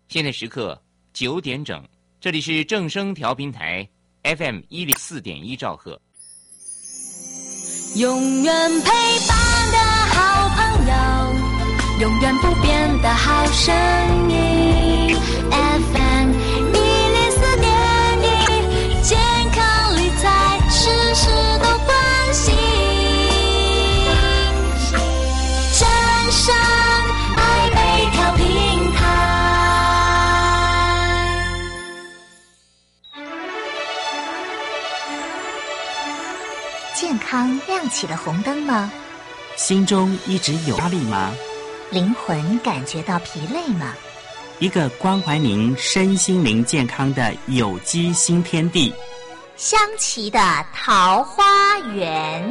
现在时刻9点整，这里是正声调频台 FM104.1兆赫。 永远陪伴的好朋友，永远不变的好声音 FM104.1，健康理财事事都关心，正声爱美调频台。 健康亮起了红灯吗？ 心中一直有压力吗？ 灵魂感觉到疲累吗？ 一个关怀您身心灵健康的有机新天地， 香琪的桃花源。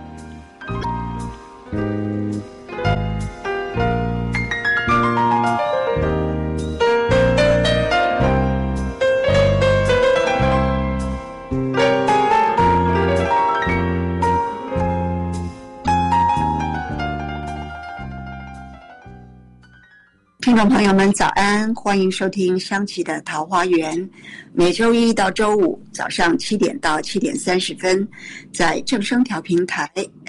听众朋友们早安，欢迎收听香琪的桃花源，每周一到周五早上7点到7点30分，在正声调频台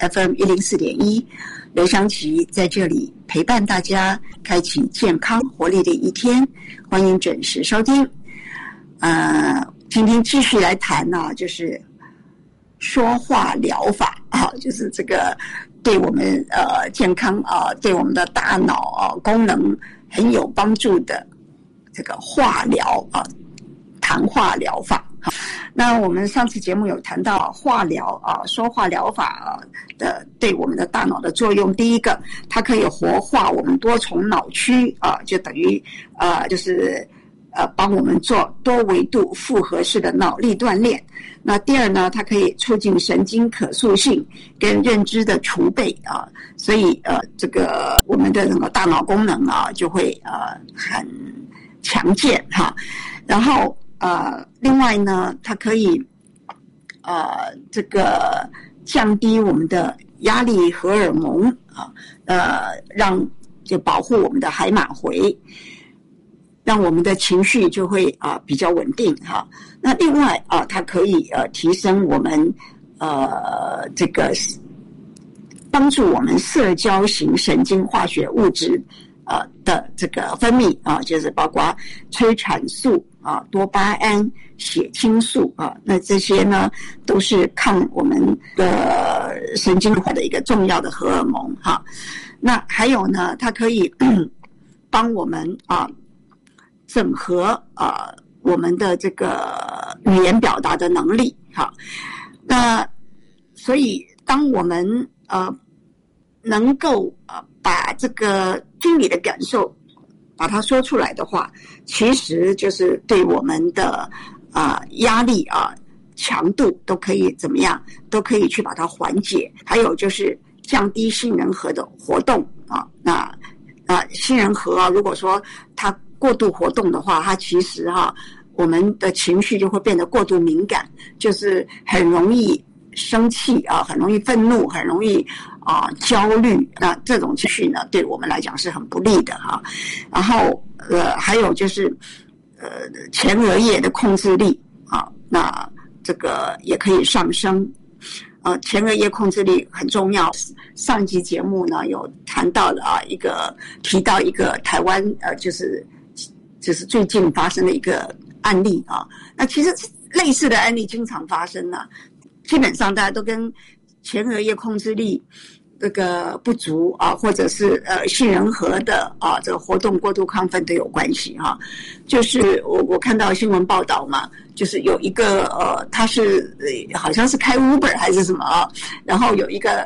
FM104.1，刘香琪在这里陪伴大家，开启健康活力的一天，欢迎准时收听。今天继续来谈呢，就是说话疗法啊，就是这个对我们健康啊，对我们的大脑功能很有帮助的这个话疗啊，谈话疗法。那我们上次节目有谈到话疗啊，说话疗法的对我们的大脑的作用。第一个，它可以活化我们多重脑区啊，就等于就是帮我们做多维度复合式的脑力锻炼。那第二呢，它可以促进神经可塑性跟认知的储备啊，所以这个我们的整个大脑功能啊就会很强健哈。然后另外呢，它可以这个降低我们的压力荷尔蒙啊，就保护我们的海马回，让我们的情绪就会比较稳定哈。那另外它可以提升我们这个帮助我们社交型神经化学物质的这个分泌啊，就是包括催产素啊、多巴胺、血清素啊，那这些呢都是抗我们的神经化的一个重要的荷尔蒙哈。那还有呢，它可以帮我们整合我们的这个语言表达的能力哈。那所以当我们能够把这个心里的感受把它说出来的话，其实就是对我们的压力强度都可以怎么样，都可以去把它缓解。还有就是降低杏仁核的活动那杏仁核如果说它过度活动的话，它其实我们的情绪就会变得过度敏感，就是很容易生气很容易愤怒，很容易焦虑。那这种情绪呢，对我们来讲是很不利的哈。然后还有就是前额叶的控制力那这个也可以上升。前额叶控制力很重要。上一集节目呢有谈到了提到一个台湾就是最近发生的一个案例那其实类似的案例经常发生基本上大家都跟前额叶控制力这个不足或者是杏仁核的这个活动过度亢奋都有关系就是我看到新闻报道嘛，就是有一个他是好像是开 Uber 还是什么然后有一个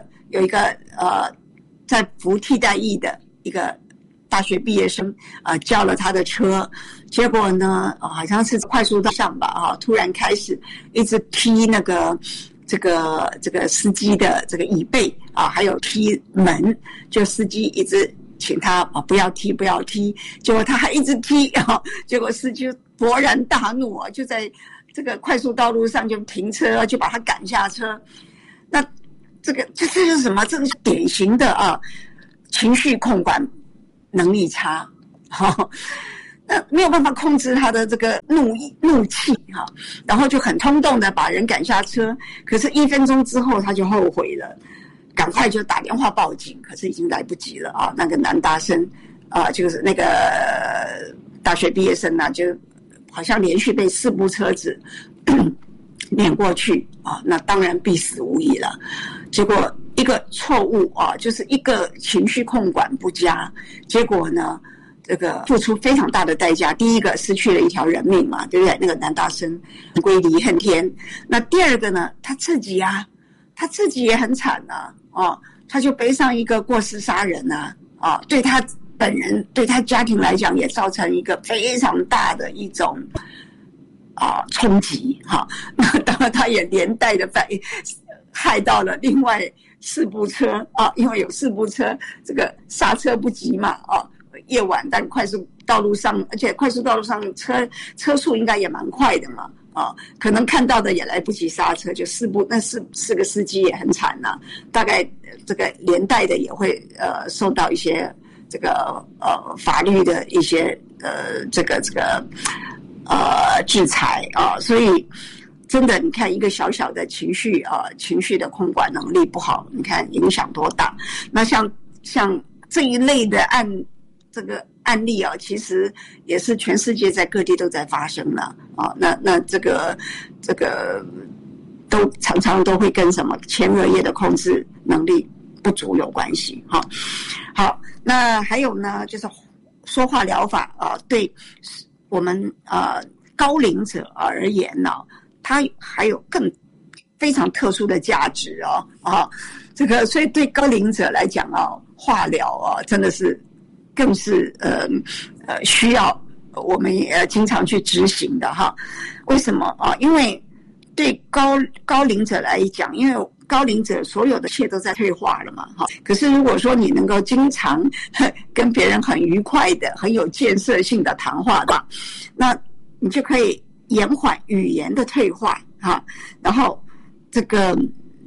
在服替代役的一个大学毕业生叫了他的车，结果呢好像是快速道上吧突然开始一直踢那个这个司机的这个椅背还有踢门，就司机一直请他不要踢，结果他还一直踢结果司机勃然大怒就在这个快速道路上就停车，就把他赶下车。那这是什么？这个是典型的情绪控管能力差没有办法控制他的这个怒气哈，然后就很冲动的把人赶下车，可是1分钟之后他就后悔了，赶快就打电话报警，可是已经来不及了啊！那个男大生就是那个大学毕业生呢，就好像连续被4部车子碾过去啊，那当然必死无疑了。结果一个错误啊，就是一个情绪控管不佳，结果呢，这个付出非常大的代价。第一个失去了一条人命嘛，对不对？那个男大生归离恨天。那第二个呢，他自己也很惨啊，他就背上一个过失杀人啊，对他本人对他家庭来讲也造成一个非常大的一种冲击哈。那当然他也连带的害到了另外4部车啊，因为有4部车这个刹车不及嘛夜晚但快速道路上，而且快速道路上车速应该也蛮快的嘛可能看到的也来不及刹车，就那四个司机也很惨大概这个连带的也会受到一些这个法律的一些这个制裁所以真的你看一个小小的情绪的控管能力不好，你看影响多大。那像这一类的这个案例其实也是全世界在各地都在发生了那这个都常常都会跟什么前额叶的控制能力不足有关系好，那还有呢，就是说话疗法对我们高龄者而言它还有非常特殊的价值这个所以对高龄者来讲化疗真的是更是需要我们也经常去执行的为什么因为对高龄者来讲，因为高龄者所有的一切都在退化了嘛可是如果说你能够经常跟别人很愉快的很有建设性的谈话的，那你就可以延缓语言的退化然后这个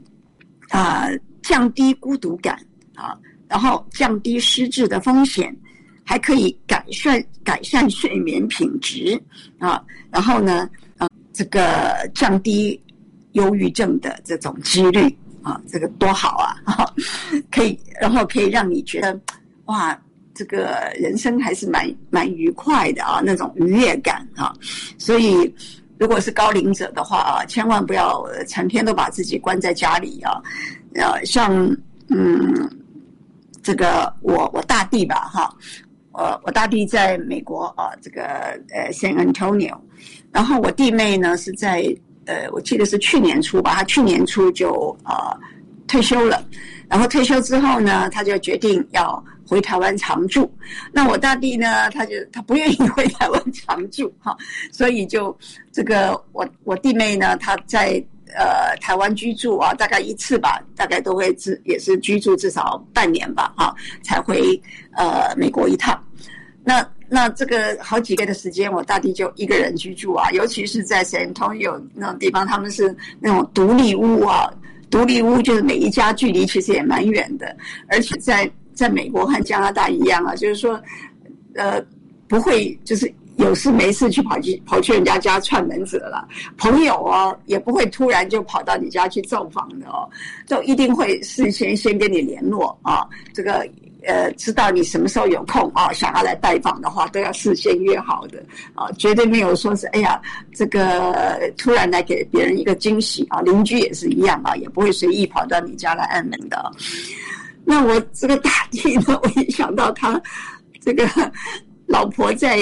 降低孤独感然后降低失智的风险，还可以改善睡眠品质然后呢这个降低忧郁症的这种几率这个多好然后可以让你觉得哇，这个人生还是蛮愉快的那种愉悦感所以如果是高龄者的话千万不要成天都把自己关在家里像这个我大弟吧我大弟在美国这个San Antonio， 然后我弟妹呢是在我记得是去年初吧，他去年初就退休了，然后退休之后呢，他就决定要回台湾常住。那我大弟呢，他不愿意回台湾常住所以就这个我弟妹呢，他在台湾居住大概一次吧，大概都会也是居住至少半年吧才回美国一趟。那这个好几个月的时间，我大弟就一个人居住尤其是在 San Antonio 那种地方，他们是那种独立屋独立屋就是每一家距离其实也蛮远的，而且在美国和加拿大一样就是说不会就是有事没事去跑去人家家串门子了，朋友也不会突然就跑到你家去造访的就一定会事先跟你联络这个知道你什么时候有空想要来拜访的话，都要事先约好的绝对没有说是哎呀这个突然来给别人一个惊喜邻居也是一样也不会随意跑到你家来按门的那我这个大弟呢，我一想到他这个老婆在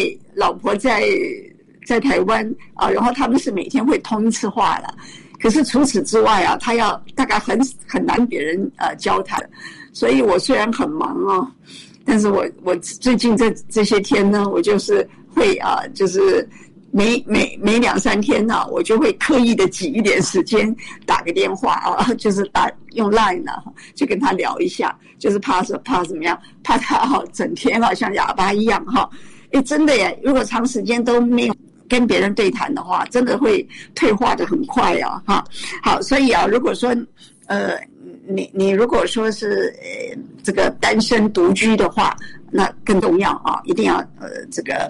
台湾然后他们是每天会通一次话了，可是除此之外他要大概很难别人交谈，所以我虽然很忙但是我最近这些天呢，我就是会就是每2-3天我就会刻意的挤一点时间打个电话就是用 Line 就跟他聊一下，就是怕怎么样，怕他整天像哑巴一样真的耶，如果长时间都没有跟别人对谈的话，真的会退化的很快好，所以如果说你如果说是这个单身独居的话，那更重要一定要这个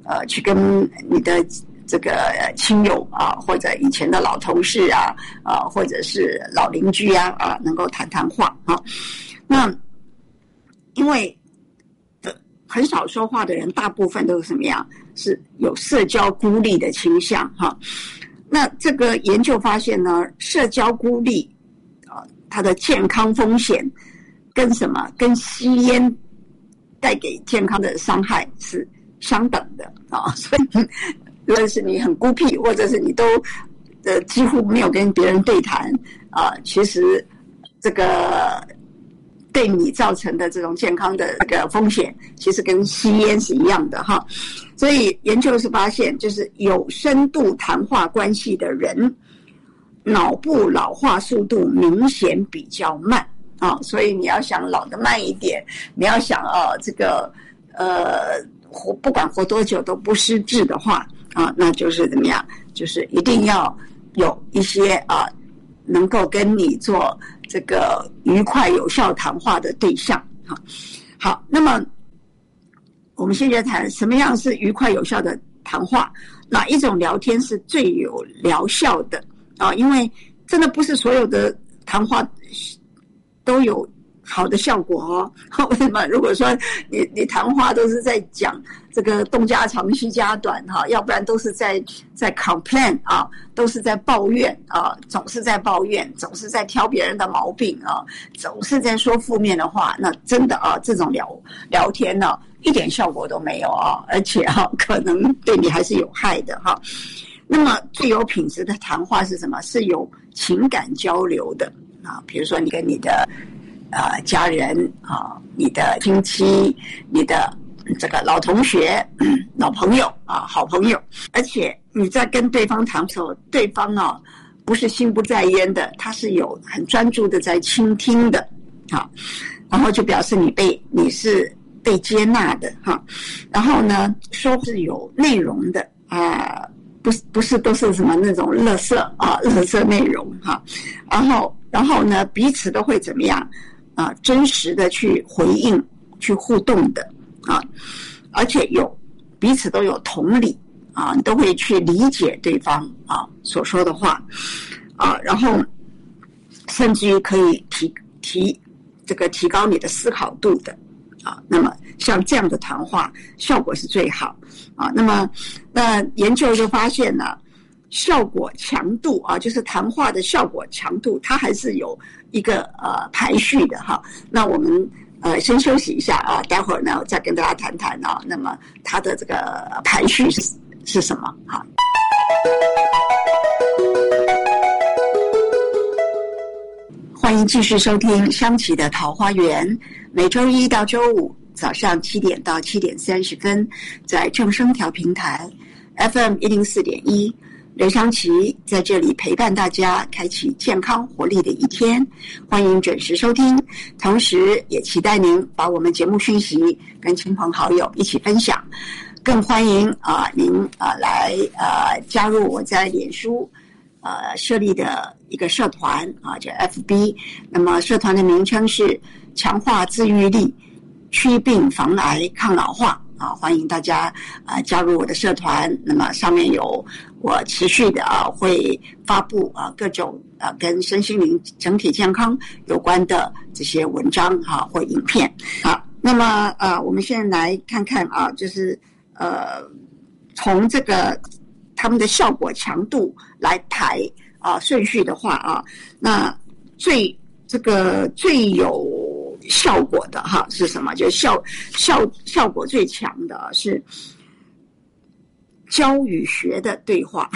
去跟你的这个亲友啊，或者以前的老同事啊，或者是老邻居啊，能够谈谈话啊。那因为很少说话的人，大部分都是什么样？是有社交孤立的倾向哈。那这个研究发现呢，社交孤立它的健康风险跟什么？跟吸烟带给健康的伤害是相等的啊。所以，无论是你很孤僻，或者是你都几乎没有跟别人对谈其实这个对你造成的这种健康的这个风险，其实跟吸烟是一样的哈。所以研究是发现，就是有深度谈话关系的人，脑部老化速度明显比较慢啊。所以你要想老得慢一点，你要想这个不管活多久都不失智的话那就是怎么样？就是一定要有一些能够跟你做这个愉快有效谈话的对象好，那么我们现在谈什么样是愉快有效的谈话，哪一种聊天是最有疗效的因为真的不是所有的谈话都有好的效果为什么？如果说你谈话都是在讲这个东家长西家短要不然都是在 complain 都是在抱怨总是在抱怨，总是在挑别人的毛病总是在说负面的话，那真的这种聊天一点效果都没有而且可能对你还是有害的那么最有品质的谈话是什么？是有情感交流的比如说你跟你的家人你的亲戚，你的这个老同学老朋友好朋友，而且你在跟对方谈的时候，对方不是心不在焉的，他是有很专注的在倾听的然后就表示你是被接纳的然后呢说是有内容的不是都是什么那种垃圾内容然后呢彼此都会怎么样真实的去回应去互动的而且彼此都有同理你都会去理解对方所说的话然后甚至于可以提高你的思考度的那么像这样的谈话效果是最好那研究就发现呢，效果强度就是谈话的效果强度，它还是有一个排序的那我们先休息一下待会儿呢再跟大家谈谈那么它的这个排序是什么欢迎继续收听香琪的桃花源，每周一到周五早上7点到7点30分，在正声调频台 FM 104.1，刘香琪在这里陪伴大家，开启健康活力的一天。欢迎准时收听，同时也期待您把我们节目讯息跟亲朋好友一起分享。更欢迎您来加入我在脸书设立的一个社团叫 FB， 那么社团的名称是强化自愈力，祛病防癌抗老化欢迎大家加入我的社团。那么上面有我持续的会发布各种跟身心灵整体健康有关的这些文章或影片那么我们现在来看看就是从这个他们的效果强度来排顺序的话那最有效果的是什么？就效果最强的是教与学的对话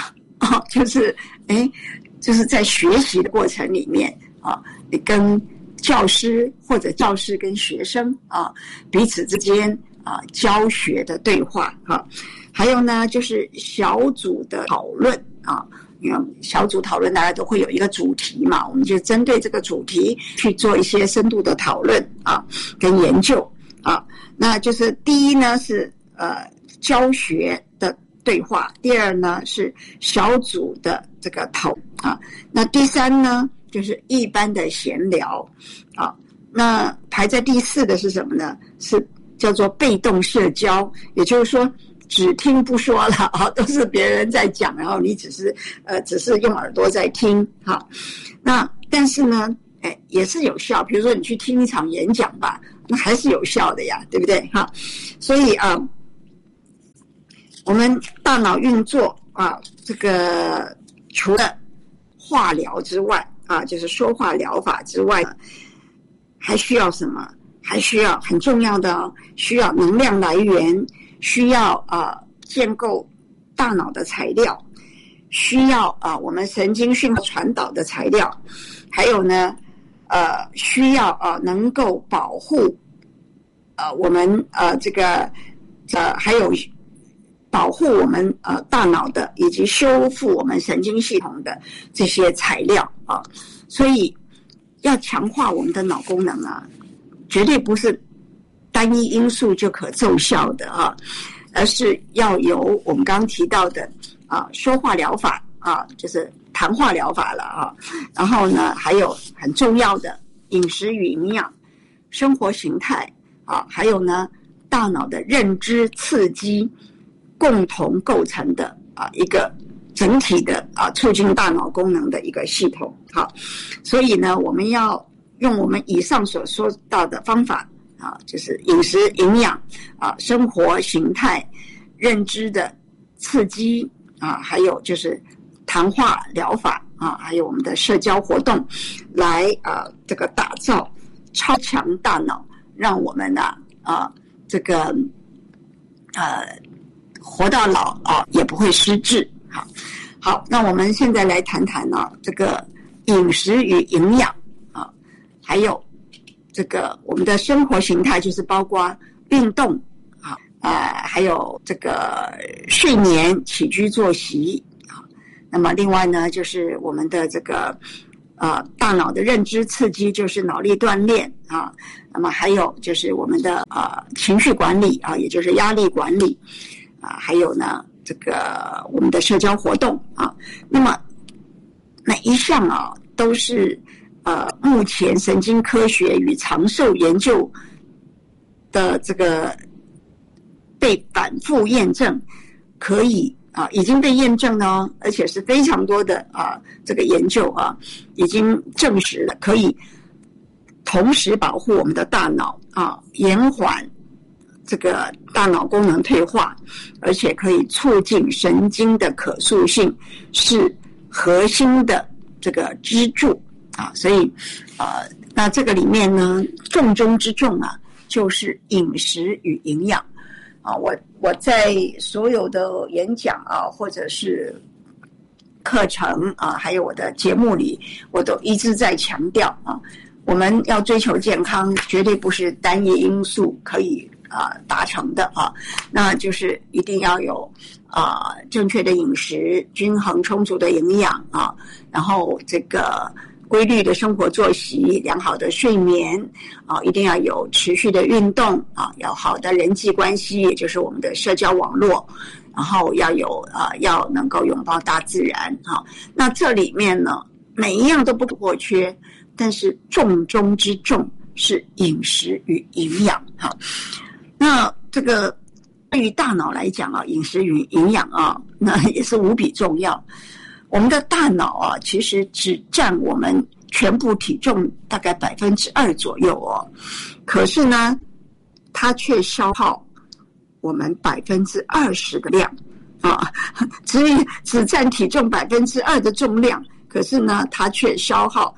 就是在学习的过程里面你跟教师或者教师跟学生彼此之间教学的对话还有呢就是小组的讨论因为小组讨论大家都会有一个主题嘛，我们就针对这个主题去做一些深度的讨论跟研究那就是第一呢是教学的对话，第二呢是小组的这个讨论那第三呢就是一般的闲聊那排在第四的是什么呢？是叫做被动社交，也就是说只听不说了啊，都是别人在讲，然后你只是用耳朵在听哈。那但是呢，也是有效。比如说你去听一场演讲吧，那还是有效的呀，对不对哈？所以我们大脑运作这个除了化疗之外就是说话疗法之外，还需要什么？还需要很重要的需要能量来源，需要建构大脑的材料，需要我们神经讯号传导的材料，还有呢需要能够保护我们还有保护我们大脑的以及修复我们神经系统的这些材料所以要强化我们的脑功能绝对不是单一因素就可奏效的而是要有我们刚刚提到的说话疗法就是谈话疗法了然后呢还有很重要的饮食与营养、生活形态还有呢大脑的认知刺激共同构成的一个整体的促进大脑功能的一个系统所以呢我们要用我们以上所说到的方法就是饮食营养生活形态认知的刺激还有就是谈话疗法还有我们的社交活动来这个打造超强大脑，让我们这个活到老也不会失智好，那我们现在来谈谈这个饮食与营养还有这个我们的生活形态，就是包括运动还有这个睡眠、起居作息那么另外呢，就是我们的这个大脑的认知刺激，就是脑力锻炼那么还有就是我们的情绪管理也就是压力管理还有呢这个我们的社交活动那么每一项都是目前神经科学与长寿研究的这个被反复验证，可以已经被验证了而且是非常多的这个研究已经证实了可以同时保护我们的大脑延缓这个大脑功能退化，而且可以促进神经的可塑性，是核心的这个支柱所以那这个里面呢重中之重就是饮食与营养我在所有的演讲或者是课程还有我的节目里，我都一直在强调我们要追求健康，绝对不是单一因素可以达成的那就是一定要有正确的饮食、均衡充足的营养然后这个规律的生活作息、良好的睡眠一定要有持续的运动要好的人际关系，也就是我们的社交网络，然后要有要能够拥抱大自然那这里面呢每一样都不可或缺，但是重中之重是饮食与营养那这个对于大脑来讲饮食与营养那也是无比重要。我们的大脑其实只占我们全部体重大概 2% 左右可是呢却消耗我们 20% 的量只占体重 2% 的重量，可是呢它却消耗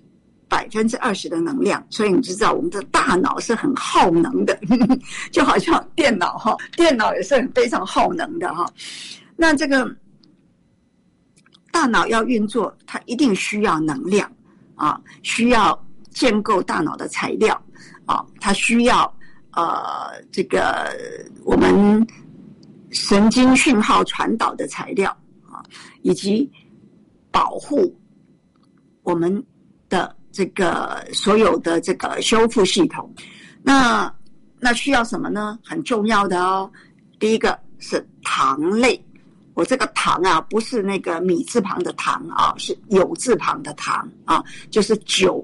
20% 的能量，所以你知道我们的大脑是很耗能的就好像电脑也是非常耗能的那这个大脑要运作，它一定需要能量需要建构大脑的材料它需要这个我们神经讯号传导的材料以及保护我们的这个所有的这个修复系统。那需要什么呢？很重要的第一个是糖类。我这个糖不是那个米字旁的糖是酉字旁的糖就是酒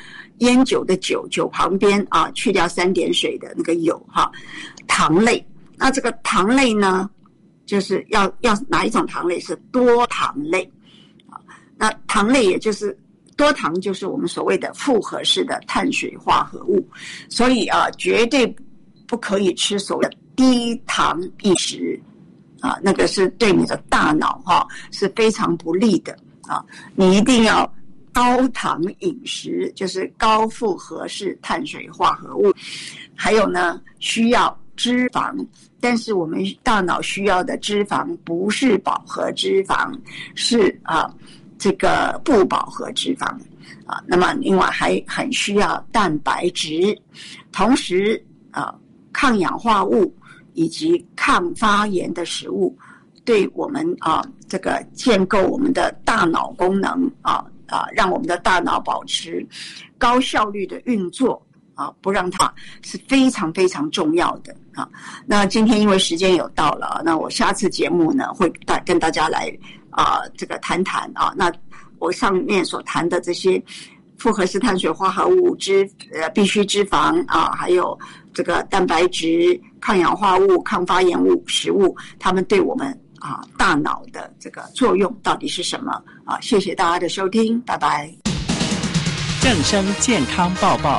烟酒的酒旁边去掉3点水的那个酉糖类那这个糖类呢，就是要哪一种糖类是多糖类啊？那糖类也就是多糖，就是我们所谓的复合式的碳水化合物，所以绝对不可以吃所谓的低糖饮食啊，那个是对你的大脑是非常不利的啊！你一定要高糖饮食，就是高复合式碳水化合物，还有呢需要脂肪，但是我们大脑需要的脂肪不是饱和脂肪，是这个不饱和脂肪啊。那么另外还很需要蛋白质，同时抗氧化物以及抗发炎的食物，对我们这个建构我们的大脑功能让我们的大脑保持高效率的运作不让它是非常非常重要的啊。那今天因为时间有到了，那我下次节目呢会跟大家来这个谈谈那我上面所谈的这些复合式碳水化合物、必需脂肪还有这个蛋白质、抗氧化物、抗发炎物食物，它们对我们大脑的这个作用到底是什么谢谢大家的收听，拜拜。 正声健康报报。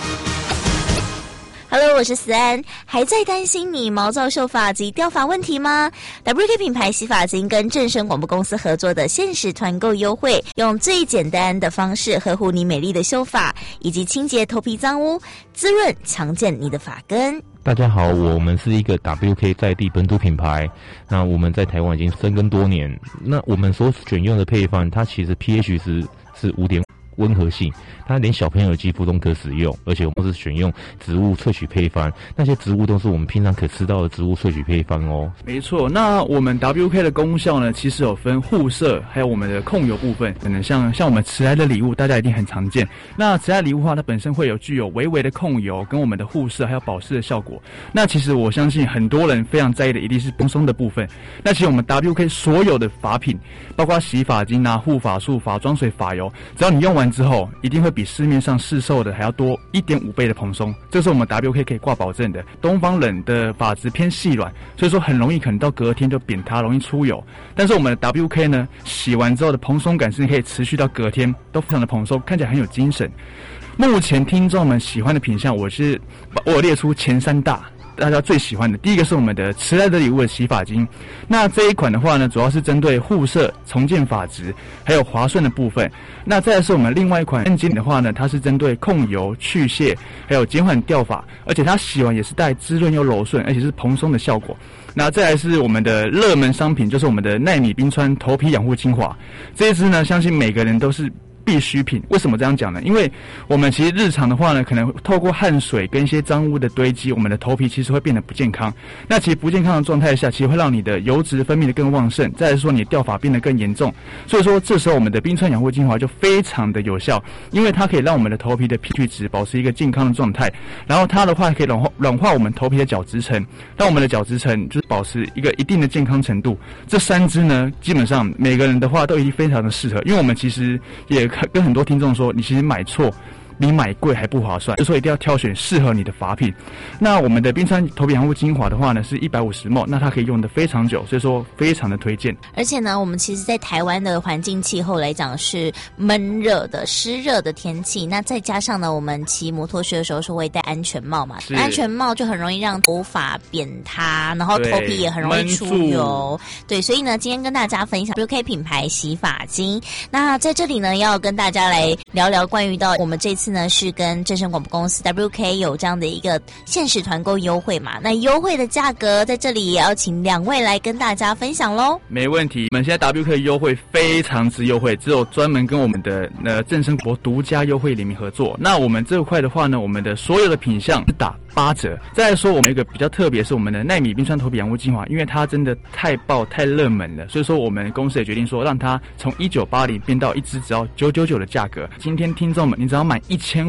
Hello， 我是思安。还在担心你毛躁秀发及掉发问题吗？ WK 品牌洗发精跟正声广播公司合作的限时团购优惠，用最简单的方式呵护你美丽的秀发，以及清洁头皮脏污，滋润强健你的发根。 大家好，我们是一个 WK 在地本土品牌，那我们在台湾已经深耕多年。那我们所选用的配方，它其实 pH 是5.5温和性，它连小朋友的肌肤都可使用，而且我们是选用植物萃取配方，那些植物都是我们平常可吃到的植物萃取配方哦。 没错，那我们 WK 的功效呢，其实有分护色，还有我们的控油部分。可能像我们迟来的礼物，大家一定很常见。那迟来礼物的话，它本身会有具有微微的控油，跟我们的护色还有保湿的效果。那其实我相信很多人非常在意的一定是蓬松的部分。那其实我们 WK 所有的发品，包括洗发精护发素、发妆水、发油，只要你用完之后，一定会比市面上市售的还要多 1.5 倍的蓬松，这是我们 WK 可以挂保证的。东方人的发质偏细软，所以说很容易可能到隔天就扁塌，容易出油。但是我们的 WK 呢，洗完之后的蓬松感是可以持续到隔天都非常的蓬松，看起来很有精神。目前听众们喜欢的品项，我有列出前3大大家最喜欢的。第一个是我们的迟来的礼物的洗发精，那这一款的话呢，主要是针对护色、重建发质还有滑顺的部分。那再来是我们另外一款恩精的话呢，它是针对控油、去屑还有减缓掉发，而且它洗完也是带滋润又柔顺，而且是蓬松的效果。那再来是我们的热门商品，就是我们的奈米冰川头皮养护精华，这一支呢，相信每个人都是必需品。为什么这样讲呢？因为我们其实日常的话呢，可能透过汗水跟一些脏污的堆积，我们的头皮其实会变得不健康。那其实不健康的状态下，其实会让你的油脂分泌的更旺盛，再来说你的掉发变得更严重。所以说这时候我们的冰川养护精华就非常的有效，因为它可以让我们的头皮的 pH 值保持一个健康的状态，然后它的话可以软化我们头皮的角质层，让我们的角质层就是保持一个一定的健康程度。这3支呢，基本上每个人的话都一定非常的适合，因为我们其实也跟很多听众说，你其实买错比买贵还不划算，就说一定要挑选适合你的发品。那我们的冰川头皮养护精华的话呢，是150ml， 那它可以用得非常久，所以说非常的推荐。 而且呢，我们其实在台湾的环境气候来讲是闷热的、湿热的天气，那再加上呢，我们骑摩托车的时候是会戴安全帽嘛，安全帽就很容易让头发扁塌，然后头皮也很容易出油。对，所以呢，今天跟大家分享 WK 品牌洗发精。那在这里呢，要跟大家来聊聊关于到我们这次呢是跟正声广播公司 WK 有这样的一个限时团购优惠嘛，那优惠的价格在这里也要请2位来跟大家分享咯。 没问题，我们现在 WK 优惠非常之优惠，只有专门跟我们的正声国独家优惠联名合作。那我们这块的话呢，我们的所有的品项是打8折。再来说我们有一个比较特别是我们的奈米冰川头皮养护精华，因为它真的太爆太热门了，所以说我们公司也决定说让它从1980变到一支只要999的价格。今天听众们，你只要买1500，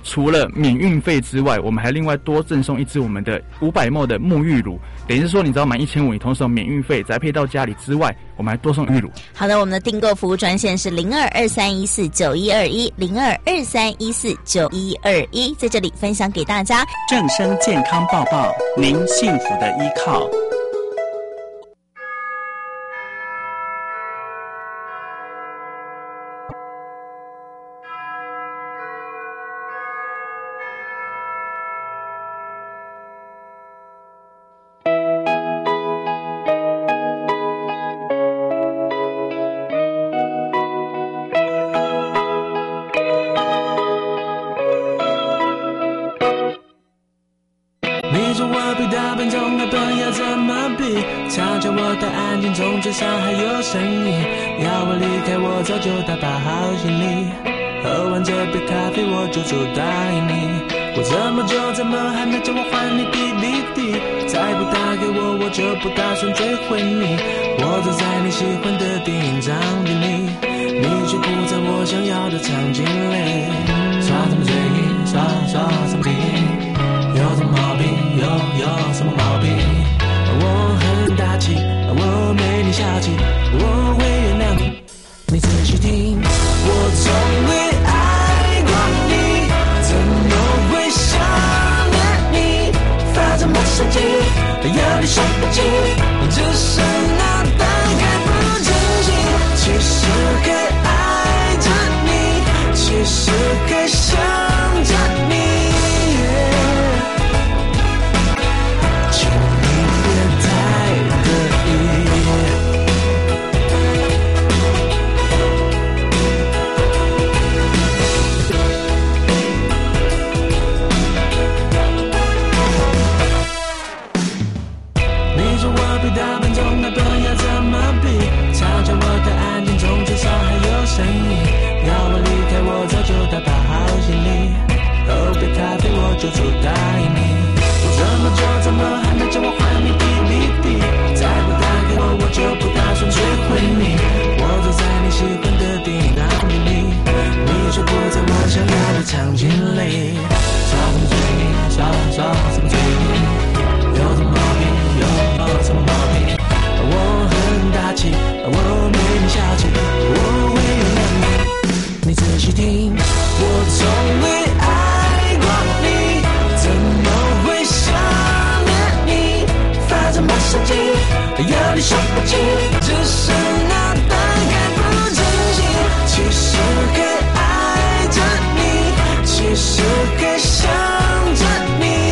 除了免运费之外，我们还另外多赠送一支我们的500ml 的沐浴乳，等于是说你只要满1500，你同时有免运费，宅配到家里之外，我们还多送浴乳。 好的，我们的订购服务专线是0223149121，0223149121，在这里分享给大家正声健康报报，您幸福的依靠。 你说我比他笨重，那笨要怎么比？嘲笑我的安静中至少还有声音，要我离开我早就打包好行李，喝完这杯咖啡我就答应你。过这么久怎么还没叫我还你 DVD？ 再不打给我我就不打算追回你。我坐在你喜欢的电影场景里，你却不在我想要的场景里。耍什么嘴硬，耍什么屁，有什么毛病？有什么毛病？我很大气，我没你小气，我会原谅你。你仔细听，我从未爱过你，怎么会想念你？发着陌生气，有点说不清，只是脑袋还不清醒。其实该爱着你，其实该想着你。声音要我离开我早就打包好行李，喝杯咖啡我就答应你。过这么久怎么还没叫我还你 DVD？ 再不打给我我就不打算追回你。我坐在你喜欢的电影场景里，你却不在我想要的场景里。耍什么嘴硬，耍什么嘴硬，有什么毛病？有什么毛病？我很大气，我没你小气，我会原谅你。你仔细听，我从未爱过你，怎么会想念你？发着陌生气，有点说不清，只是脑袋还不清醒。其实该爱着你，其实该想着你。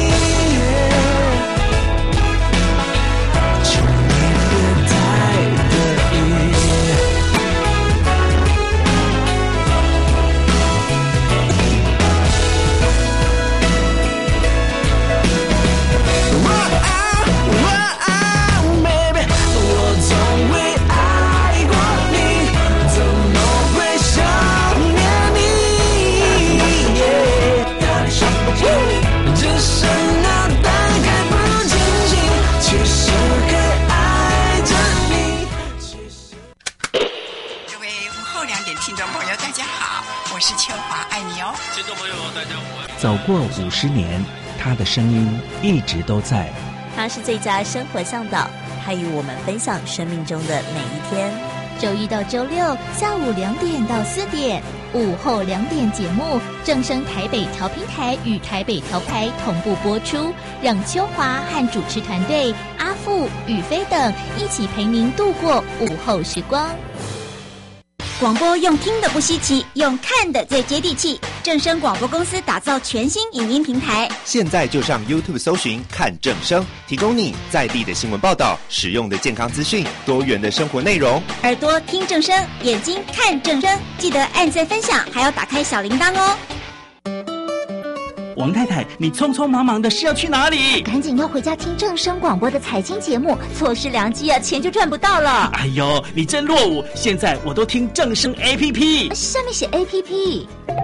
走过50年，他的声音一直都在。 他是最佳生活向导，他与我们分享生命中的每一天。 周一到周六下午2点到4点，午后2点节目正声台北调频台与台北调台同步播出，让秋华和主持团队阿富、宇飞等一起陪您度过午后时光。 广播用听的不稀奇，用看的最接地气。正声广播公司打造全新影音平台， 现在就上 YouTube 搜寻看正声，提供你在地的新闻报道、实用的健康资讯、多元的生活内容。 耳朵听正声，眼睛看正声，记得按赞分享，还要打开小铃铛哦。 王太太，你匆匆忙忙的是要去哪里？ 赶紧要回家听正声广播的财经节目，错失良机啊，钱就赚不到了。 哎呦，你真落伍！现在我都听正声 APP， 上面写 APP。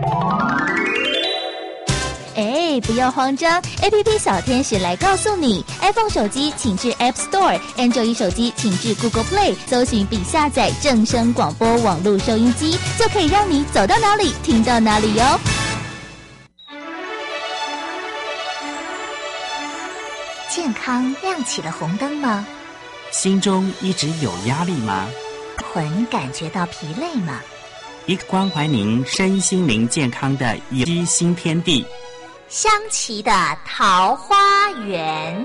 哎，不要慌张 ，APP 小天使来告诉你 ，iPhone 手机请至 App Store，Android 手机请至 Google Play， 搜寻并下载正声广播网络收音机，就可以让你走到哪里听到哪里哟。 健康亮起了红灯吗？ 心中一直有压力吗？ 魂感觉到疲累吗？ 一个关怀您身心灵健康的有机新天地， 香琪的桃花源。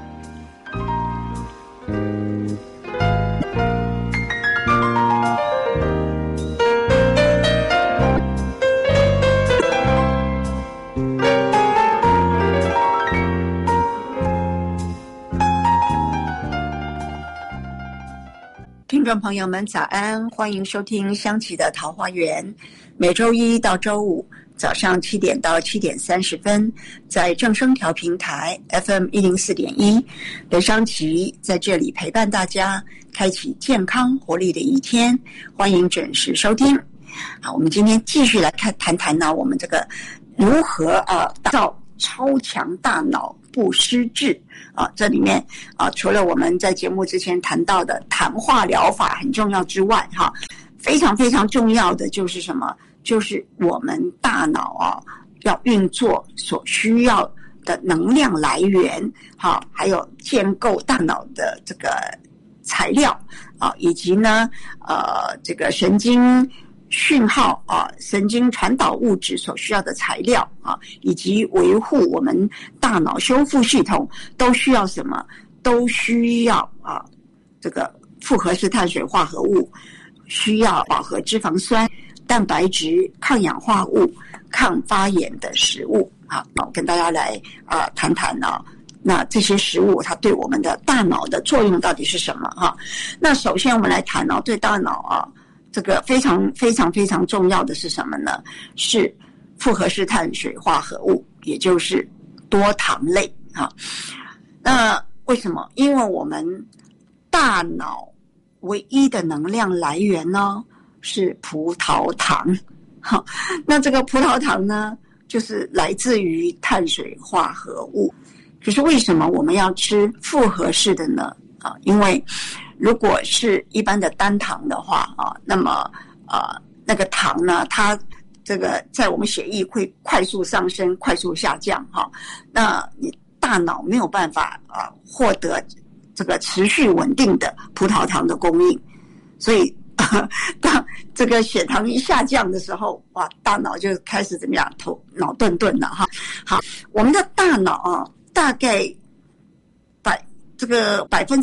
听众朋友们早安，欢迎收听香琪的桃花源，每周一到周五早上7点到7点30分，在正声调频台 FM 104.1，刘香琪在这里陪伴大家，开启健康活力的一天，欢迎准时收听。好，我们今天继续来谈谈呢，我们这个如何打造超强大脑不失智啊，这里面啊，除了我们在节目之前谈到的谈话疗法很重要之外，哈，非常非常重要的就是什么？就是我们大脑啊要运作所需要的能量来源，哈，还有建构大脑的这个材料啊，以及呢这个神经讯号啊，神经传导物质所需要的材料啊，以及维护我们大脑修复系统，都需要什么？都需要啊，这个复合式碳水化合物，需要饱和脂肪酸、蛋白质、抗氧化物、抗发炎的食物。好，我跟大家来谈谈啊，那这些食物它对我们的大脑的作用到底是什么哈？那首先我们来谈对大脑啊。这个非常非常非常重要的是什么呢？是复合式碳水化合物，也就是多糖类啊。那为什么？因为我们大脑唯一的能量来源呢是葡萄糖。好，那这个葡萄糖呢，就是来自于碳水化合物。可是为什么我们要吃复合式的呢？啊，因为如果是一般的单糖的话啊，那么那个糖呢，它这个在我们血液会快速上升、快速下降哈。那你大脑没有办法获得这个持续稳定的葡萄糖的供应，所以当这个血糖一下降的时候，哇，大脑就开始怎么样？头脑顿顿了哈。好，我们的大脑啊，大概这个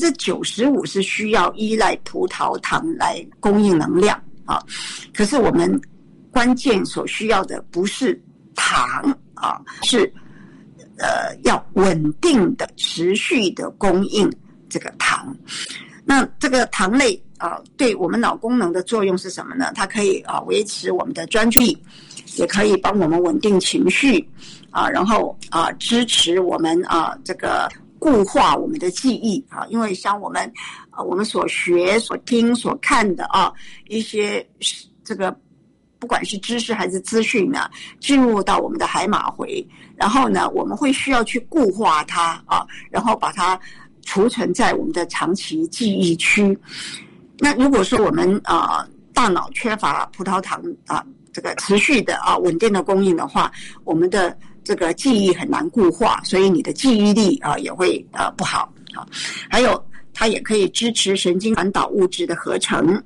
95%是需要依赖葡萄糖来供应能量啊，可是我们关键所需要的不是糖啊，是要稳定的、持续的供应这个糖。那这个糖类啊，对我们脑功能的作用是什么呢？它可以维持我们的专注力，也可以帮我们稳定情绪啊，然后支持我们这个固化我们的记忆啊，因为像我们所学、所听、所看的一些这个不管是知识还是资讯呢，进入到我们的海马回，然后呢，我们会需要去固化它然后把它储存在我们的长期记忆区。那如果说我们大脑缺乏葡萄糖这个持续的稳定的供应的话，我们的这个记忆很难固化，所以你的记忆力也会不好啊。还有它也可以支持神经传导物质的合成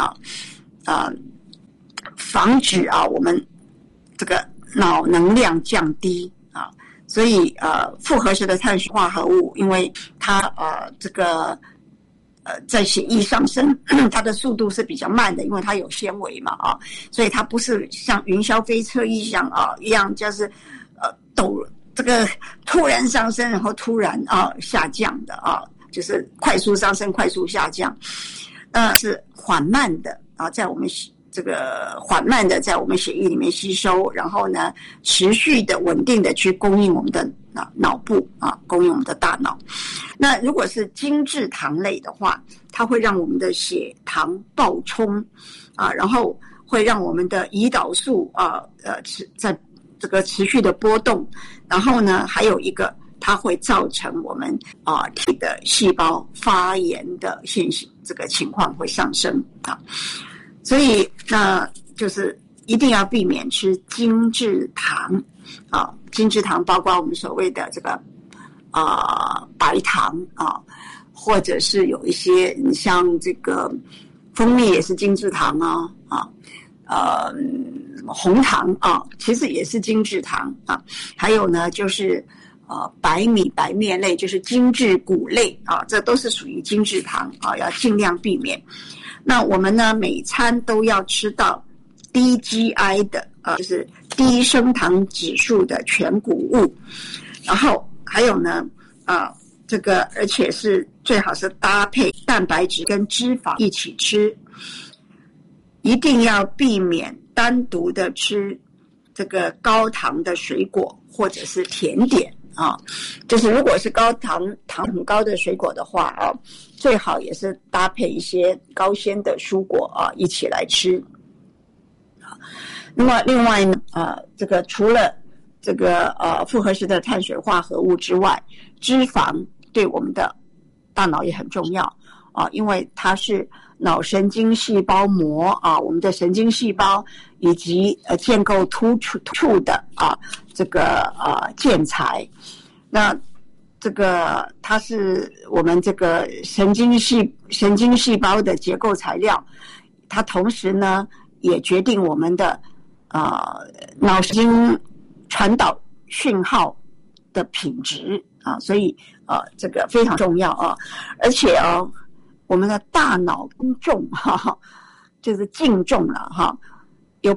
防止我们这个脑能量降低啊。所以复合式的碳水化合物，因为它这个在血液上升，它的速度是比较慢的，因为它有纤维嘛所以它不是像云霄飞车一样就是这个突然上升，然后突然下降的就是快速上升、快速下降，是缓慢的在我们这个缓慢的在我们血液里面吸收，然后呢，持续的、稳定的去供应我们的脑部供应我们的大脑。那如果是精制糖类的话，它会让我们的血糖暴冲然后会让我们的胰岛素在这个持续的波动，然后呢，还有一个它会造成我们体的细胞发炎的这个情况会上升所以那就是一定要避免吃精制糖精制糖包括我们所谓的这个白糖啊，或者是有一些像这个蜂蜜也是精制糖红糖啊，其实也是精制糖啊。还有呢，就是白米白面类，就是精制谷类啊，这都是属于精制糖啊，要尽量避免。那我们呢，每餐都要吃到低 GI 的就是低升糖指数的全谷物，然后还有呢这个而且是最好是搭配蛋白质跟脂肪一起吃，一定要避免单独的吃这个高糖的水果或者是甜点啊。就是如果是糖很高的水果的话啊，最好也是搭配一些高纤的蔬果啊一起来吃。那么另外呢这个除了这个复合式的碳水化合物之外，脂肪对我们的大脑也很重要啊，因为它是脑神经细胞膜啊，我们的神经细胞以及建构突触的这个建材。那这个它是我们这个神经细胞的结构材料，它同时呢也决定我们的脑神经传导讯号的品质啊，所以这个非常重要啊。而且我们的大脑更重就是净重了有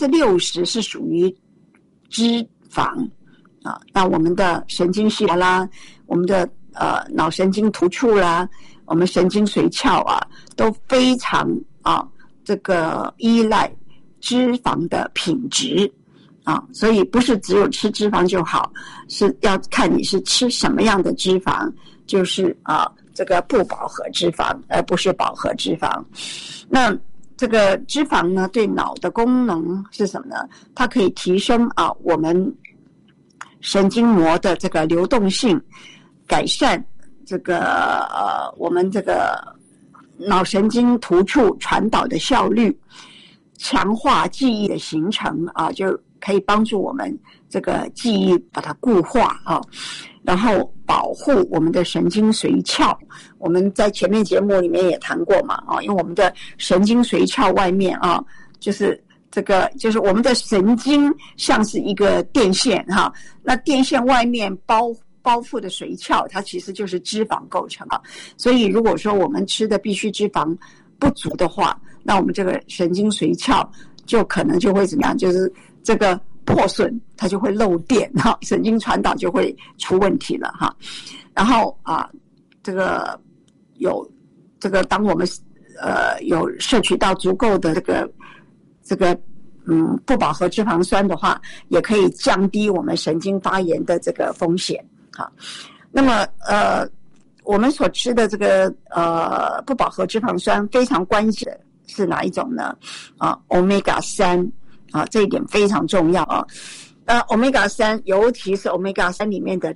60%是属于脂肪啊。那我们的神经细胞啦，我们的脑神经突触啦，我们神经髓鞘都非常这个依赖脂肪的品质所以不是只有吃脂肪就好，是要看你是吃什么样的脂肪，就是这个不饱和脂肪而不是饱和脂肪。那这个脂肪呢对脑的功能是什么呢？它可以提升我们神经膜的这个流动性，改善这个我们这个脑神经突触传导的效率，强化记忆的形成就可以帮助我们这个记忆把它固化然后保护我们的神经髓鞘。我们在前面节目里面也谈过嘛因为我们的神经髓鞘外面就是这个就是我们的神经像是一个电线那电线外面包覆的髓鞘，它其实就是脂肪构成所以如果说我们吃的必需脂肪不足的话，那我们这个神经髓鞘就可能就会怎么样，就是这个破损，它就会漏电神经传导就会出问题了然后这个有这个当我们有摄取到足够的这个不饱和脂肪酸的话，也可以降低我们神经发炎的这个风险那么我们所吃的这个不饱和脂肪酸非常关键的是哪一种呢？Omega 3这一点非常重要Omega 3，尤其是 Omega 3里面的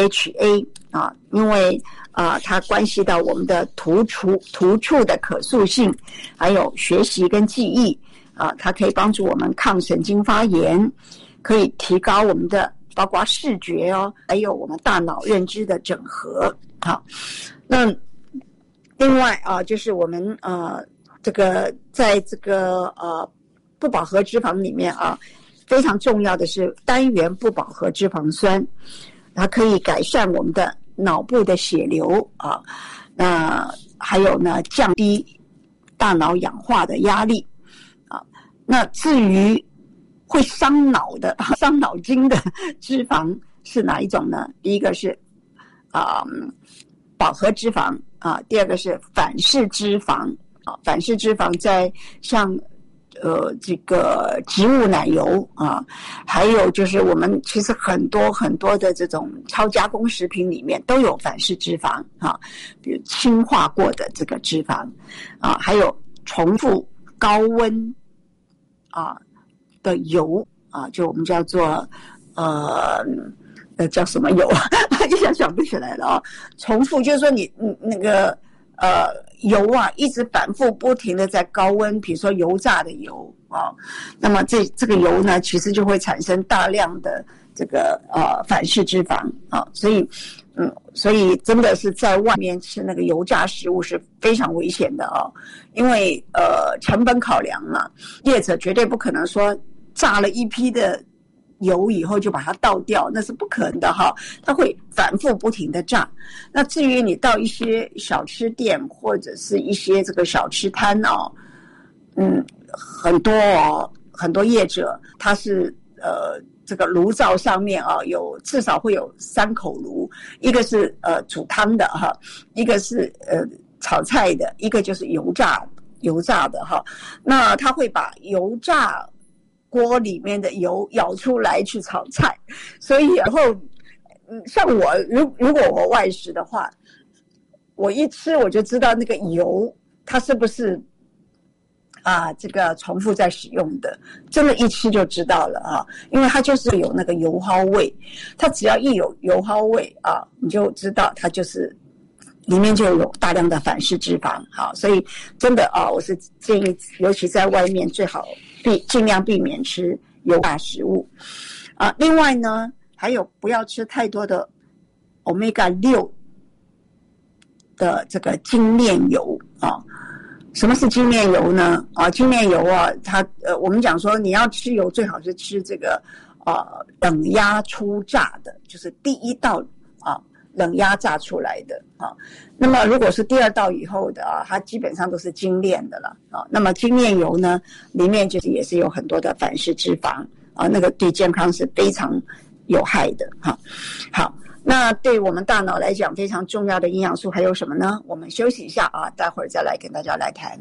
DHA 因为它关系到我们的突触的可塑性，还有学习跟记忆它可以帮助我们抗神经发炎，可以提高我们的包括视觉还有我们大脑认知的整合那另外就是我们这个在这个不饱和脂肪里面非常重要的是单元不饱和脂肪酸，它可以改善我们的脑部的血流那还有呢降低大脑氧化的压力那至于会伤脑筋的脂肪是哪一种呢？第一个是饱和脂肪第二个是反式脂肪反式脂肪在像这个植物奶油还有就是我们其实很多很多的这种超加工食品里面都有反式脂肪比如氢化过的这个脂肪还有重复高温的油就我们叫做叫什么油一下想不起来了重复就是说你那个油一直反复不停的在高温，比如说油炸的油那么这个油呢其实就会产生大量的这个反式脂肪所以所以真的是在外面吃那个油炸食物是非常危险的哦，因为成本考量嘛，业者绝对不可能说炸了一批的油以后就把它倒掉，那是不可能的哈，它会反复不停的炸。那至于你到一些小吃店或者是一些这个小吃摊哦，很多业者他是这个炉灶上面啊至少会有3口炉，一个是煮汤的哈，一个是炒菜的，一个就是油炸的哈。那他会把油炸锅里面的油舀出来去炒菜，所以然后像我如果我外食的话，我一吃我就知道那个油它是不是这个重复在使用的，真的一吃就知道了啊，因为它就是有那个油耗味，它只要一有油耗味啊，你就知道它就是里面就有大量的反式脂肪啊，所以真的我是建议，尤其在外面最好尽量避免吃油炸食物啊。另外呢，还有不要吃太多的 Omega-6 的这个精炼油啊。什么是精炼油呢？精炼油它我们讲说你要吃油，最好是吃这个冷压初炸的，就是第一道冷压炸出来的啊。那么如果是第2道以后的它基本上都是精炼的了啊。那么精炼油呢，里面就是也是有很多的反式脂肪啊，那个对健康是非常有害的哈。好。那对我们大脑来讲非常重要的营养素还有什么呢？我们休息一下待会儿再来跟大家来谈。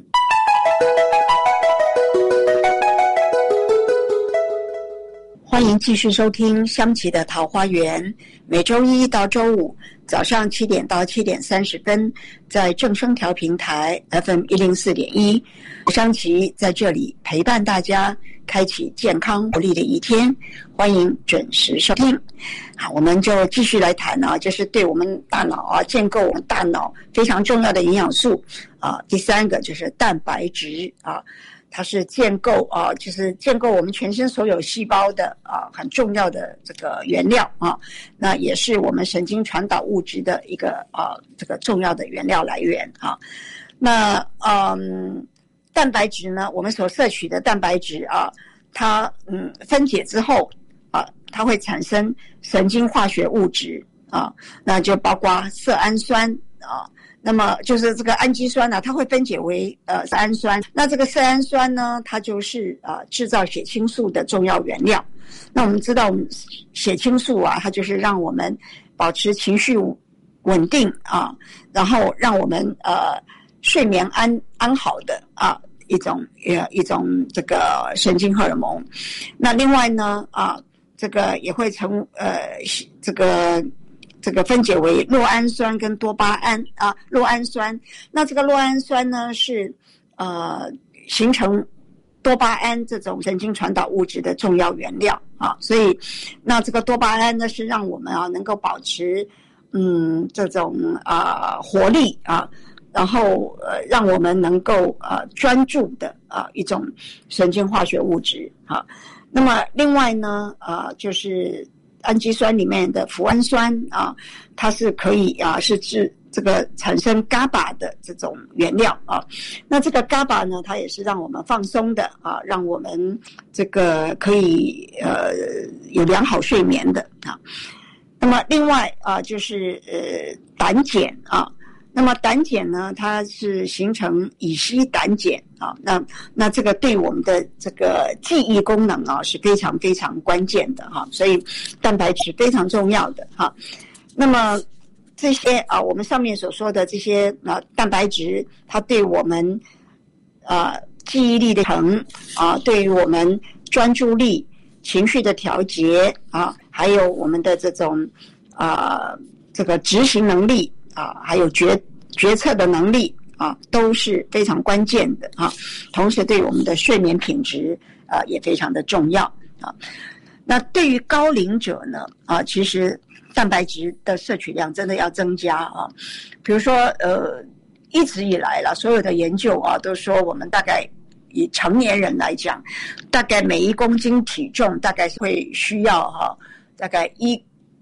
欢迎继续收听香琪的桃花源，每周1到周5早上7点到7点30分，在正声调频台 FM104.1，香琪在这里陪伴大家，开启健康活力的一天，欢迎准时收听。好，我们就继续来谈就是对我们大脑建构我们大脑非常重要的营养素第3个就是蛋白质它是建构就是建构我们全身所有细胞的很重要的这个原料那也是我们神经传导物质的一个这个重要的原料来源那蛋白质呢，我们所摄取的蛋白质它分解之后它会产生神经化学物质那就包括色氨酸那么就是这个氨基酸它会分解为色氨酸。那这个色氨酸呢，它就是制造血清素的重要原料。那我们知道，我们血清素它就是让我们保持情绪稳定然后让我们睡眠安好的一种这个神经荷尔蒙。那另外呢这个也会这个分解为酪氨酸跟多巴胺酪氨酸。那这个酪氨酸呢是形成多巴胺这种神经传导物质的重要原料所以那这个多巴胺呢是让我们能够保持这种活力然后让我们能够专注的一种神经化学物质那么另外呢就是氨基酸里面的脯氨酸它是可以是这个产生 GABA 的这种原料那这个 GABA 呢，它也是让我们放松的让我们这个可以有良好睡眠的那么另外就是胆碱那么胆碱呢，它是形成乙烯胆碱那这个对我们的这个记忆功能是非常非常关键的所以蛋白质非常重要的那么这些我们上面所说的这些蛋白质，它对我们记忆力的对于我们专注力、情绪的调节还有我们的这种这个执行能力还有决策的能力都是非常关键的同时对我们的睡眠品质也非常的重要那对于高龄者呢其实蛋白质的摄取量真的要增加比如说一直以来所有的研究都说我们大概以成年人来讲，大概每1公斤体重大概会需要大概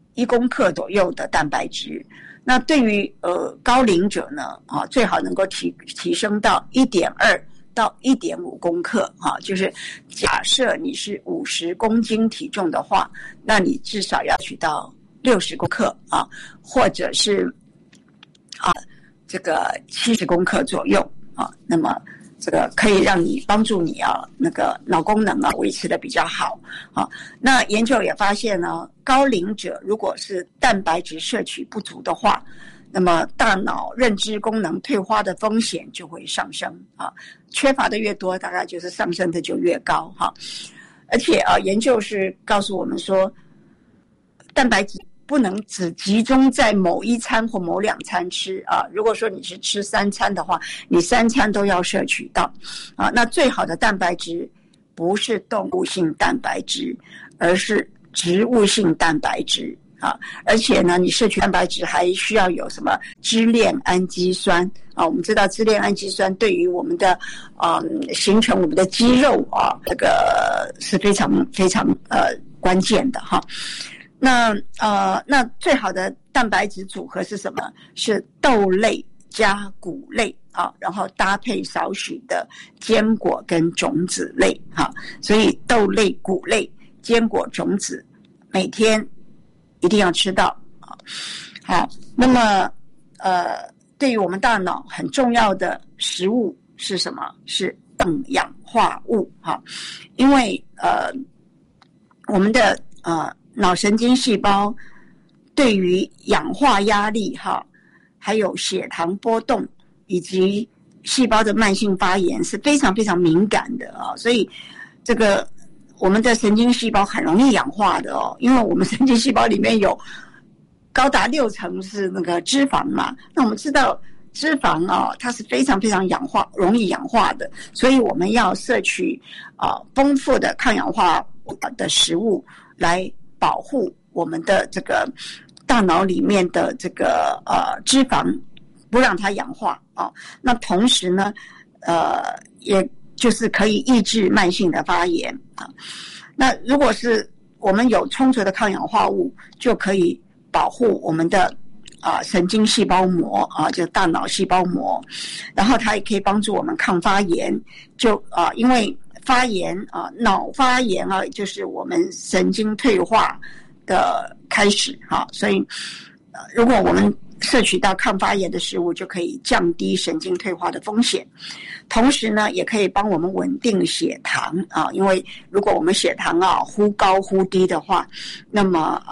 1公克左右的蛋白质。那对于高龄者呢，最好能够提升到1.2到1.5公克，就是假设你是50公斤体重的话，那你至少要取到60公克啊，或者是这个70公克左右啊。那么这个可以让你帮助你那个脑功能维持的比较好啊。那研究也发现呢，高龄者如果是蛋白质摄取不足的话，那么大脑认知功能退化的风险就会上升啊。缺乏的越多，大概就是上升的就越高哈。而且研究是告诉我们说，蛋白质不能只集中在某一餐或某2餐吃啊。如果说你是吃3餐的话，你3餐都要摄取到啊。那最好的蛋白质不是动物性蛋白质，而是植物性蛋白质啊。而且呢，你摄取蛋白质还需要有什么支链氨基酸啊？我们知道支链氨基酸对于我们的形成我们的肌肉这个是非常非常关键的哈。那最好的蛋白质组合是什么？是豆类加谷类啊，然后搭配少许的坚果跟种子类哈。所以豆类、谷类、坚果、种子每天一定要吃到啊。好，那么对于我们大脑很重要的食物是什么？是氮氧化物哈。因为我们的脑神经细胞对于氧化压力还有血糖波动以及细胞的慢性发炎是非常非常敏感的所以这个我们的神经细胞很容易氧化的因为我们神经细胞里面有高达60%是那个脂肪嘛。那我们知道脂肪它是非常非常容易氧化的，所以我们要摄取丰富的抗氧化的食物来保护我们的这个大脑里面的这个脂肪，不让它氧化那同时呢也就是可以抑制慢性的发炎那如果是我们有充足的抗氧化物，就可以保护我们的神经细胞膜就大脑细胞膜，然后它也可以帮助我们抗发炎。就因为发炎脑发炎就是我们神经退化的开始所以如果我们摄取到抗发炎的食物，就可以降低神经退化的风险。同时呢，也可以帮我们稳定血糖因为如果我们血糖忽高忽低的话，那么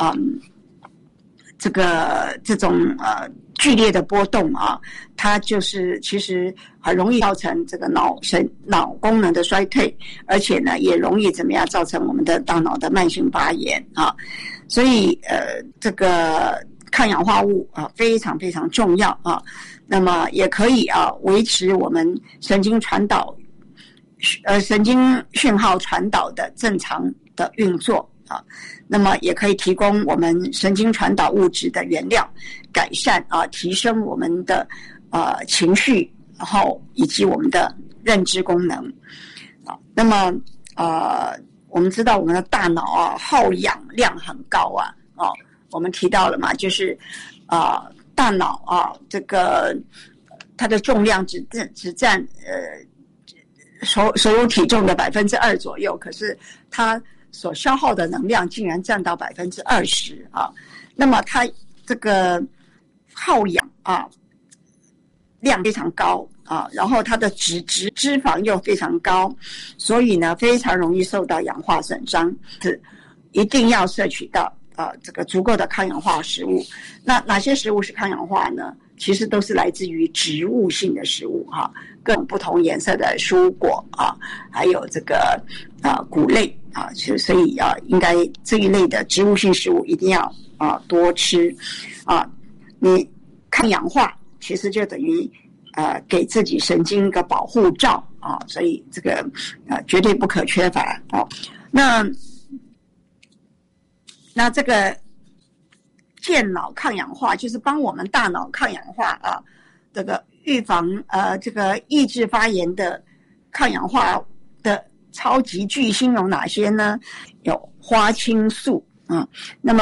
这种剧烈的波动它就是其实很容易造成这个脑功能的衰退，而且呢也容易怎么样造成我们的大脑的慢性发炎所以这个抗氧化物非常非常重要那么也可以维持我们神经讯号传导的正常的运作那么也可以提供我们神经传导物质的原料，改善提升我们的情绪，然后以及我们的认知功能那么我们知道我们的大脑耗氧量很高我们提到了嘛，就是大脑这个它的重量只占所有体重的2%左右，可是它所消耗的能量竟然占到20%那么它这个耗氧量非常高然后它的脂肪又非常高，所以呢非常容易受到氧化损伤，是一定要摄取到这个足够的抗氧化食物。那哪些食物是抗氧化呢？其实都是来自于植物性的食物各种不同颜色的蔬果还有这个谷类所以应该这一类的植物性食物一定要多吃你抗氧化其实就等于给自己神经一个保护罩所以这个绝对不可缺乏那这个健脑抗氧化就是帮我们大脑抗氧化这个预防这个抑制发炎的抗氧化的超级巨星有哪些呢？有花青素那么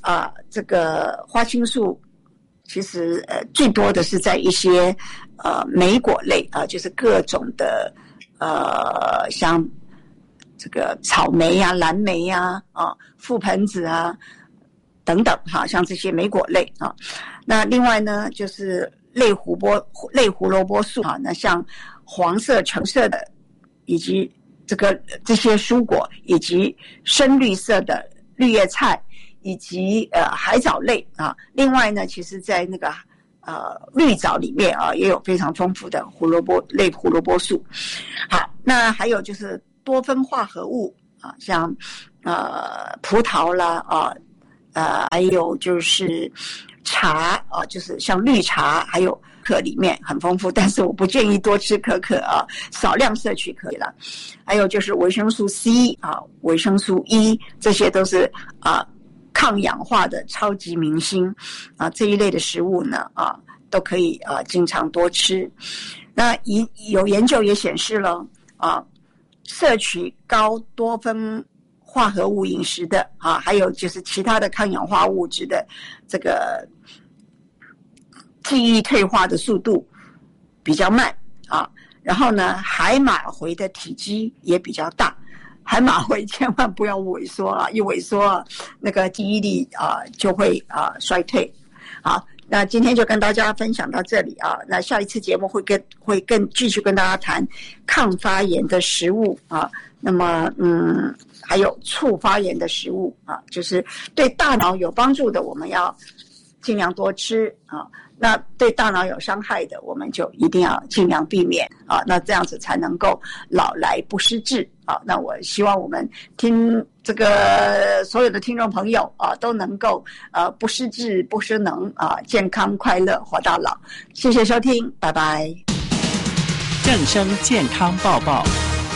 这个花青素其实最多的是在一些莓果类就是各种的像这个草莓啊、蓝莓啊、覆盆子啊等等像这些莓果类那另外呢就是类胡萝卜素那像黄色、橙色的以及这些蔬果，以及深绿色的绿叶菜，以及海藻类另外呢，其实在那个绿藻里面也有非常丰富的胡萝卜素。好，那还有就是多酚化合物像葡萄啦还有就是茶就是像绿茶，还有可里面很丰富，但是我不建议多吃可少量摄取可以了。还有就是维生素 C 维生素 E， 这些都是抗氧化的超级明星这一类的食物呢都可以经常多吃。那有研究也显示了摄取高多酚化合物饮食的还有就是其他的抗氧化物质的这个记忆退化的速度比较慢然后呢海马回的体积也比较大。海马回千万不要萎缩一萎缩那个记忆力就会衰退。好，那今天就跟大家分享到这里那下一次节目会更继续跟大家谈抗发炎的食物那么还有促发炎的食物就是对大脑有帮助的我们要尽量多吃那对大脑有伤害的我们就一定要尽量避免那这样子才能够老来不失智那我希望我们听这个所有的听众朋友都能够不失智不失能健康快乐活到老。谢谢收听，拜拜。 正声健康报报。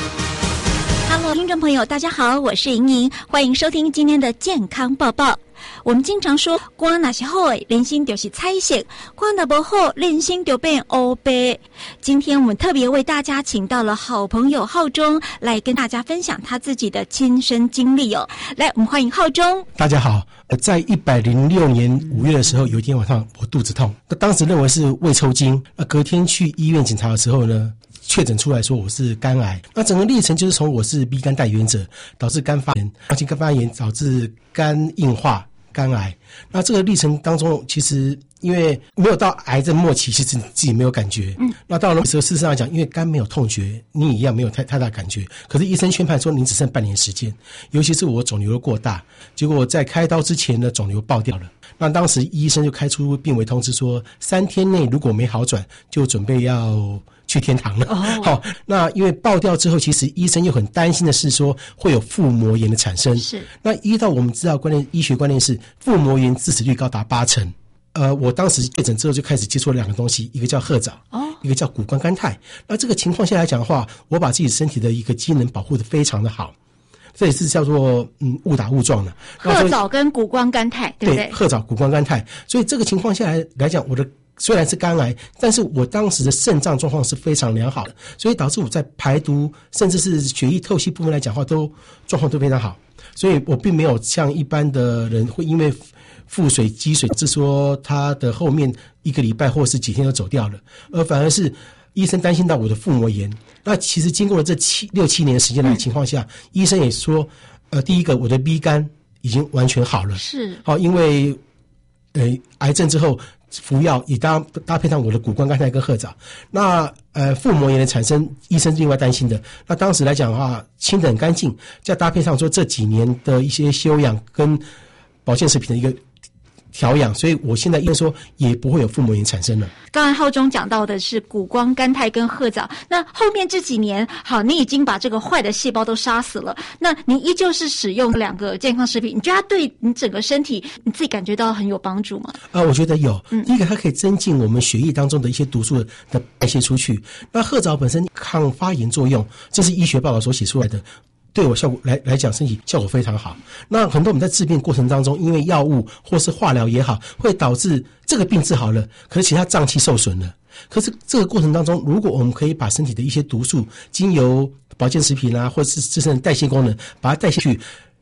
Hello， 听众朋友，大家好，我是莹莹，欢迎收听今天的健康报报。我们经常说，肝若是好的，人生就是彩色；肝若不好，人生就变黑白。今天我们特别为大家请到了好朋友浩中来跟大家分享他自己的亲身经历哦。来，我们欢迎浩中。 大家好，在106年5月的时候，有一天晚上我肚子痛，当时认为是胃抽筋，隔天去医院检查的时候呢，确诊出来说我是肝癌。那整个历程就是从我是 B 肝带原者，导致肝发炎，肝发炎导致肝硬化、肝癌。那这个历程当中，其实因为没有到癌症末期，其实你自己没有感觉。那到了事实上来讲，因为肝没有痛觉，你也一样没有太大感觉。可是医生宣判说你只剩半年时间，尤其是我肿瘤过大，结果在开刀之前呢，肿瘤爆掉了。那当时医生就开出病危通知说，3天内如果没好转，就准备要去天堂了。好，那因为爆掉之后，其实医生又很担心的是说会有腹膜炎的产生。是，那依照我们知道医学观念是腹膜炎致死率高达80%。我当时确诊之后就开始接触了2个东西，一个叫褐藻，一个叫谷胱甘肽。那这个情况下来讲的话，我把自己身体的一个机能保护得非常的好。这也是叫做误打误撞的。 褐藻跟谷胱甘肽，对不对？ 对，褐藻、谷胱甘肽。所以这个情况下来讲，我的虽然是肝癌，但是我当时的肾脏状况是非常良好的，所以导致我在排毒甚至是血液透析部分来讲的话，状况都非常好。所以我并没有像一般的人会因为腹水积水是说他的后面1个礼拜或是几天就走掉了，而反而是医生担心到我的腹膜炎。那其实经过了这6、7年的时间的情况下，医生也说第一个我的 B 肝已经完全好了，是好，因为癌症之后服药也搭配上我的谷胱甘肽跟褐藻。那腹膜炎的产生，医生另外担心的。那当时来讲的话，清得很干净，再搭配上说这几年的一些休养跟保健食品的一个调养，所以我现在医生说也不会有腹膜炎产生了。 刚才浩中讲到的是谷胱甘肽跟褐藻，那后面这几年，好，你已经把这个坏的细胞都杀死了，那你依旧是使用2个健康食品，你觉得它对你整个身体你自己感觉到很有帮助吗？ 我觉得有。第一个，它可以增进我们血液当中的一些毒素的代谢出去。那褐藻本身抗发炎作用，这是医学报道所写出来的。对我效果来讲，身体效果非常好。那很多我们在治病过程当中，因为药物或是化疗也好，会导致这个病治好了，可是其他脏器受损了。可是这个过程当中，如果我们可以把身体的一些毒素，经由保健食品或是自身的代谢功能，把它代谢去，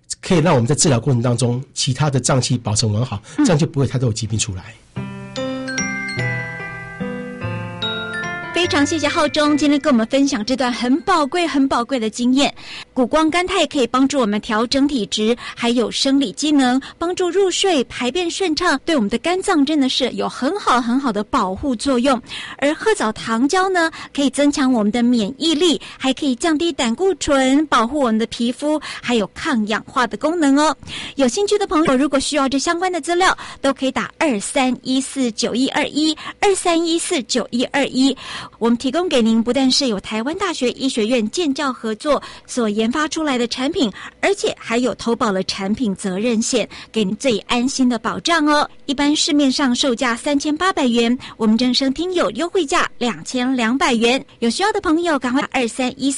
可以让我们在治疗过程当中其他的脏器保存完好，这样就不会太多有疾病出来。 非常谢谢浩中今天跟我们分享这段很宝贵的经验。谷胱甘肽可以帮助我们调整体质，还有生理机能，帮助入睡、排便顺畅，对我们的肝脏真的是有很好的保护作用。而褐藻糖胶呢，可以增强我们的免疫力，还可以降低胆固醇，保护我们的皮肤，还有抗氧化的功能哦。有兴趣的朋友，如果需要这相关的资料，都可以打23149121，23149121。我们提供给您不但是有台湾大学医学院建教合作所研发出来的产品，而且还有投保了产品责任险，给您最安心的保障哦。一般市面上售价3800元，我们正声听友优惠价2200元。有需要的朋友赶快打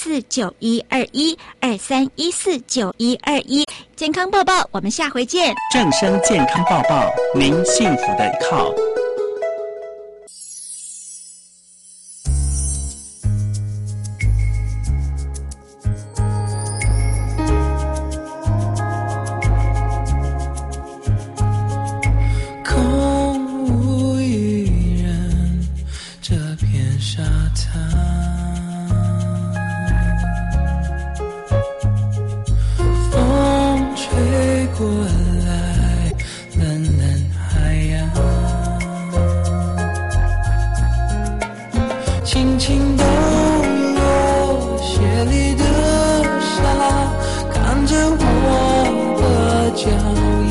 23149121，23149121。健康报报，我们下回见。 正声健康报报，您幸福的依靠。 过来，冷冷海洋，轻轻抖落鞋里的沙，看着我的脚印，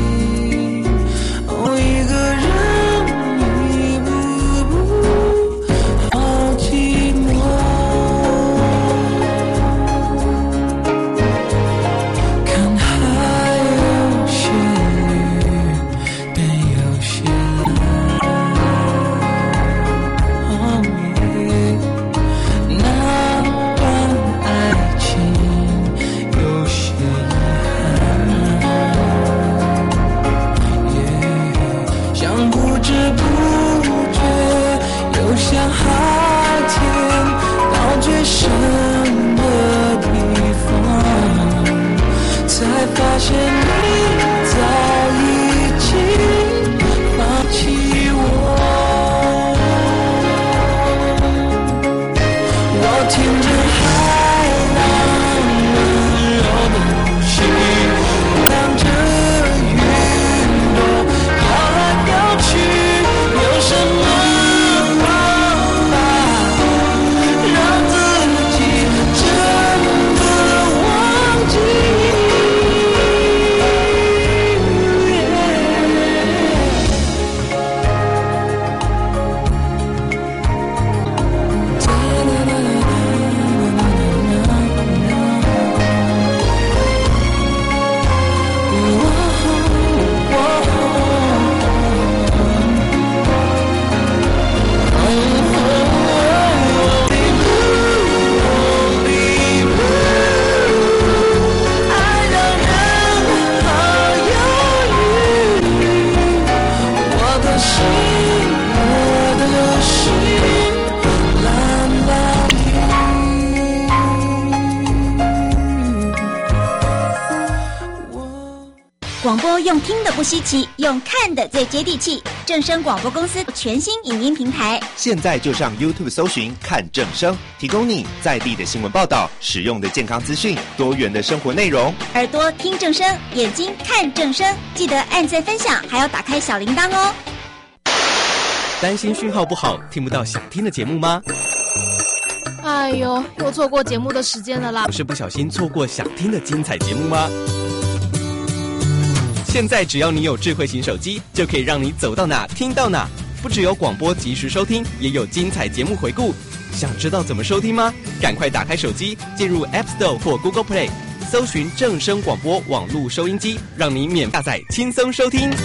一个人一步步，好寂寞。像海天到最深的地方，才发现你早已经放弃我。我听着海浪温柔的呼吸，看着云朵飘来飘去，有什么广播用听的不稀奇，用看的最接地气。正声广播公司全新影音平台， 现在就上 YouTube 搜寻看正声，提供你在地的新闻报道、实用的健康资讯、多元的生活内容。 耳朵听正声，眼睛看正声，记得按赞分享，还要打开小铃铛哦。 担心讯号不好，听不到想听的节目吗？ 哎呦，又错过节目的时间了啦！ 不是不小心错过想听的精彩节目吗？现在只要你有智慧型手机，就可以让你走到哪听到哪。不只有广播及时收听，也有精彩节目回顾。想知道怎么收听吗？赶快打开手机，进入 App Store 或 Google Play， 搜寻正声广播网络收音机，让你免下载轻松收听。